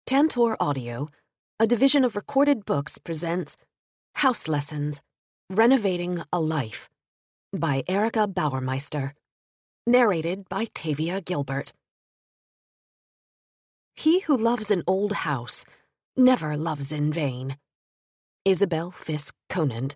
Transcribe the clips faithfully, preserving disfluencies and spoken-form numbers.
Tantor Audio, a division of Recorded Books, presents House Lessons, Renovating a Life by Erica Bauermeister. Narrated by Tavia Gilbert. He who loves an old house never loves in vain. Isabel Fisk Conant.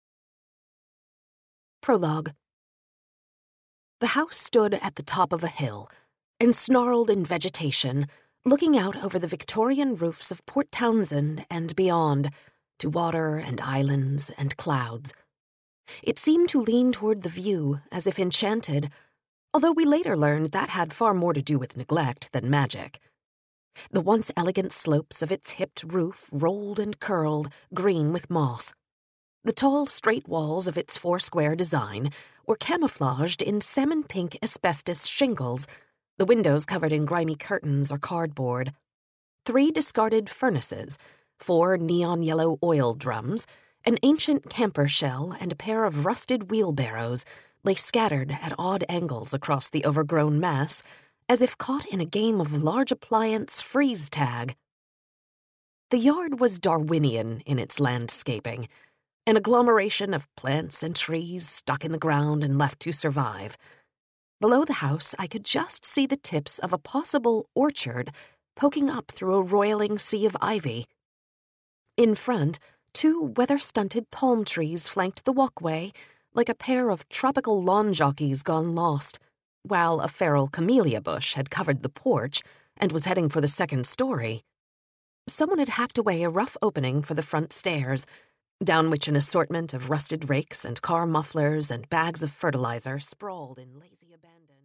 Prologue. The house stood at the top of a hill, ensnarled in vegetation, looking out over the Victorian roofs of Port Townsend and beyond, to water and islands and clouds. It seemed to lean toward the view as if enchanted, although we later learned that had far more to do with neglect than magic. The once elegant slopes of its hipped roof rolled and curled, green with moss. The tall, straight walls of its four-square design were camouflaged in salmon-pink asbestos shingles, the windows covered in grimy curtains or cardboard. Three discarded furnaces, four neon-yellow oil drums, an ancient camper shell, and a pair of rusted wheelbarrows lay scattered at odd angles across the overgrown mass, as if caught in a game of large appliance freeze tag. The yard was Darwinian in its landscaping, an agglomeration of plants and trees stuck in the ground and left to survive. Below the house, I could just see the tips of a possible orchard poking up through a roiling sea of ivy. In front, two weather-stunted palm trees flanked the walkway like a pair of tropical lawn jockeys gone lost, while a feral camellia bush had covered the porch and was heading for the second story. Someone had hacked away a rough opening for the front stairs, down which an assortment of rusted rakes and car mufflers and bags of fertilizer sprawled in lazy abandon.